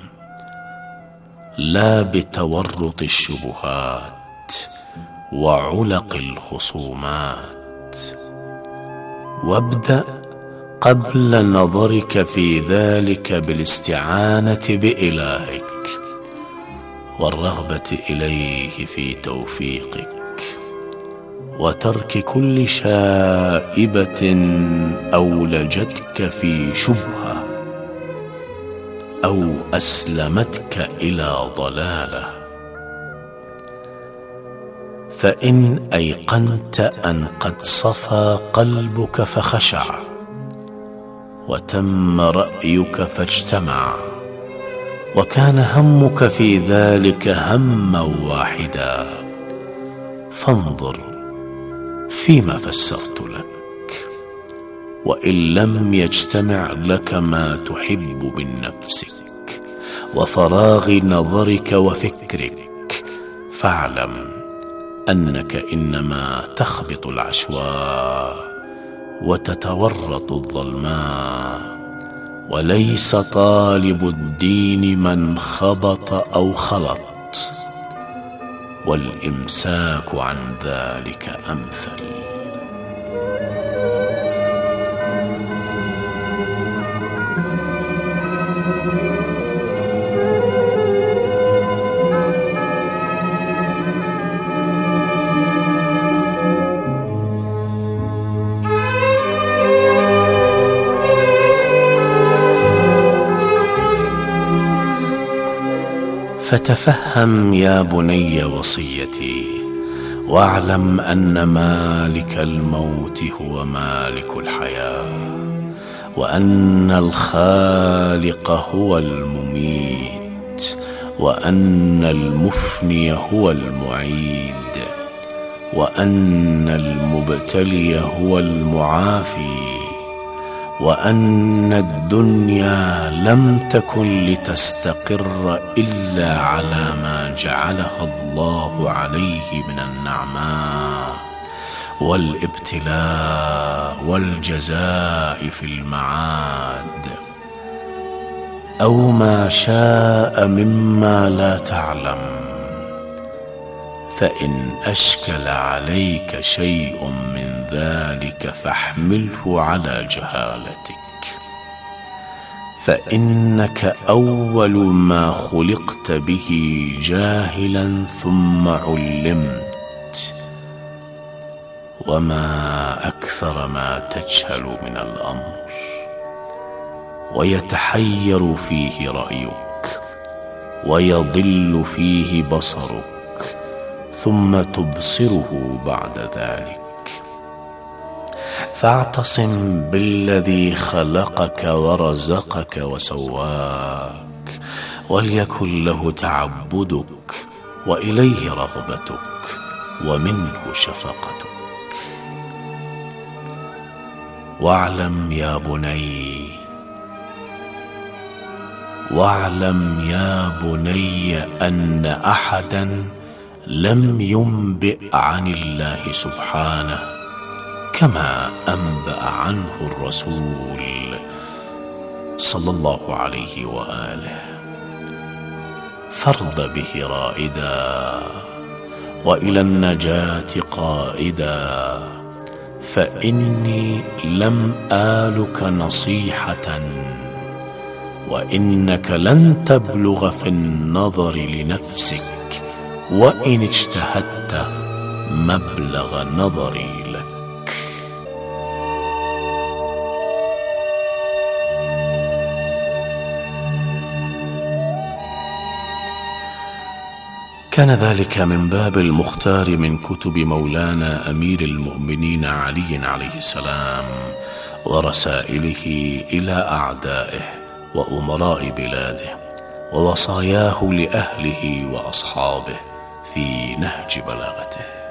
لا بتورط الشبهات وعلق الخصومات. وابدأ قبل نظرك في ذلك بالاستعانة بإلهك والرغبة إليه في توفيقك، وترك كل شائبة أولجتك في شبهة أو أسلمتك إلى ضلالة. فإن أيقنت أن قد صفى قلبك فخشع، وتم رأيك فاجتمع، وكان همك في ذلك هما واحدا، فانظر فيما فسرت لك. وإن لم يجتمع لك ما تحب من نفسك وفراغ نظرك وفكرك، فاعلم أنك إنما تخبط العشواء وتتورط الظلماء، وليس طالب الدين من خبط أو خلط، والإمساك عن ذلك أمثل. فتفهم يا بني وصيتي، واعلم أن مالك الموت هو مالك الحياة، وأن الخالق هو المميت، وأن المفني هو المعيد، وأن المبتلي هو المعافي، وأن الدنيا لم تكن لتستقر إلا على ما جعلها الله عليه من النعماء والابتلاء والجزاء في المعاد، أو ما شاء مما لا تعلم. فإن أشكل عليك شيء من ذلك فاحمله على جهالتك، فإنك أول ما خلقت به جاهلا ثم علمت، وما أكثر ما تجهل من الأمر ويتحير فيه رأيك ويضل فيه بصرك، ثم تبصره بعد ذلك. فاعتصم بالذي خلقك ورزقك وسواك، وليكن له تعبدك وإليه رغبتك ومنه شفقتك. واعلم يا بني واعلم يا بني أن أحدا لم ينبئ عن الله سبحانه كما أنبأ عنه الرسول صلى الله عليه وآله، فارض به رائدا وإلى النجاة قائدا، فإني لم آلك نصيحة، وإنك لن تبلغ في النظر لنفسك وإن اجتهدت مبلغ نظري لك. كان ذلك من باب المختار من كتب مولانا أمير المؤمنين علي عليه السلام ورسائله إلى أعدائه وأمراء بلاده، ووصاياه لأهله وأصحابه في نهج بلاغته.